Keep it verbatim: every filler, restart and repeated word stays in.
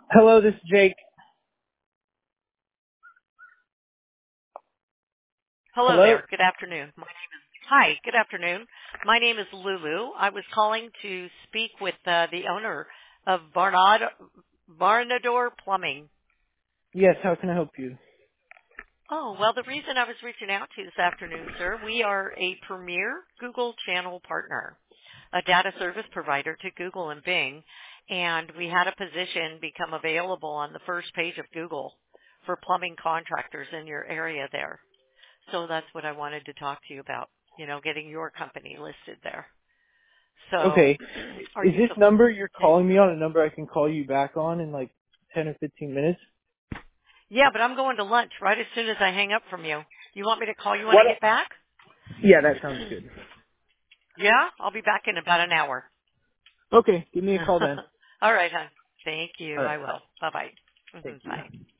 Hello, this is Jake. Hello Hello? there. Good afternoon. My name is Hi, good afternoon. My name is Lulu. I was calling to speak with uh, the owner of Barnard Barnador Plumbing. Yes, how can I help you? Oh, well, the reason I was reaching out to you this afternoon, sir, we are a premier Google channel partner, a data service provider to Google and Bing, and we had a position become available on the first page of Google for plumbing contractors in your area there. So that's what I wanted to talk to you about, you know, getting your company listed there. So Okay. are Is you this so, number you're calling me on a number I can call you back on in like ten or fifteen minutes? yeah, but I'm going to lunch right as soon as I hang up from you. You want me to call you when I What? get back? Yeah, that sounds good. Yeah, I'll be back in about an hour. Okay, give me a call then. All right, hon. Thank you. All I right. will. Bye-bye. Thank Mhm, you. bye.